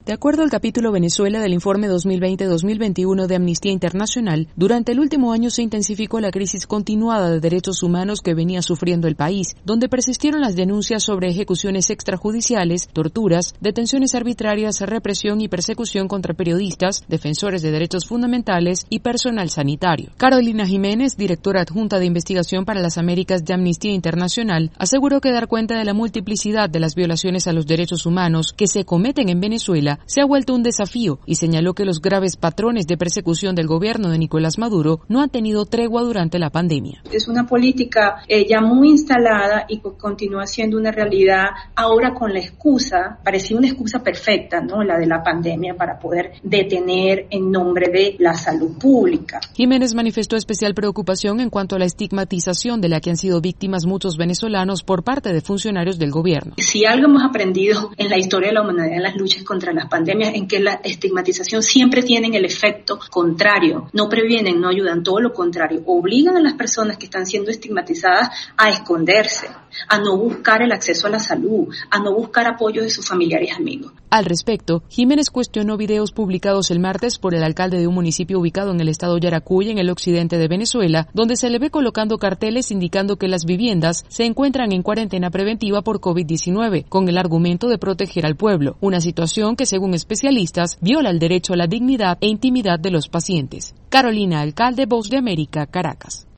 De acuerdo al capítulo Venezuela del informe 2020-2021 de Amnistía Internacional, durante el último año se intensificó la crisis continuada de derechos humanos que venía sufriendo el país, donde persistieron las denuncias sobre ejecuciones extrajudiciales, torturas, detenciones arbitrarias, represión y persecución contra periodistas, defensores de derechos fundamentales y personal sanitario. Carolina Jiménez, directora adjunta de Investigación para las Américas de Amnistía Internacional, aseguró que dar cuenta de la multiplicidad de las violaciones a los derechos humanos que se cometen en Venezuela se ha vuelto un desafío y señaló que los graves patrones de persecución del gobierno de Nicolás Maduro no han tenido tregua durante la pandemia. Es una política ya muy instalada y continúa siendo una realidad ahora con la excusa, parecía una excusa perfecta, ¿no? La de la pandemia para poder detener en nombre de la salud pública. Jiménez manifestó especial preocupación en cuanto a la estigmatización de la que han sido víctimas muchos venezolanos por parte de funcionarios del gobierno. Si algo hemos aprendido en la historia de la humanidad en las luchas contra las pandemias, en que la estigmatización siempre tiene el efecto contrario, no previenen, no ayudan, todo lo contrario, obligan a las personas que están siendo estigmatizadas a esconderse, a no buscar el acceso a la salud, a no buscar apoyo de sus familiares y amigos. Al respecto, Jiménez cuestionó videos publicados el martes por el alcalde de un municipio ubicado en el estado Yaracuy, en el occidente de Venezuela, donde se le ve colocando carteles indicando que las viviendas se encuentran en cuarentena preventiva por COVID-19, con el argumento de proteger al pueblo, una situación que, según especialistas, viola el derecho a la dignidad e intimidad de los pacientes. Carolina Alcalde, Voz de América, Caracas.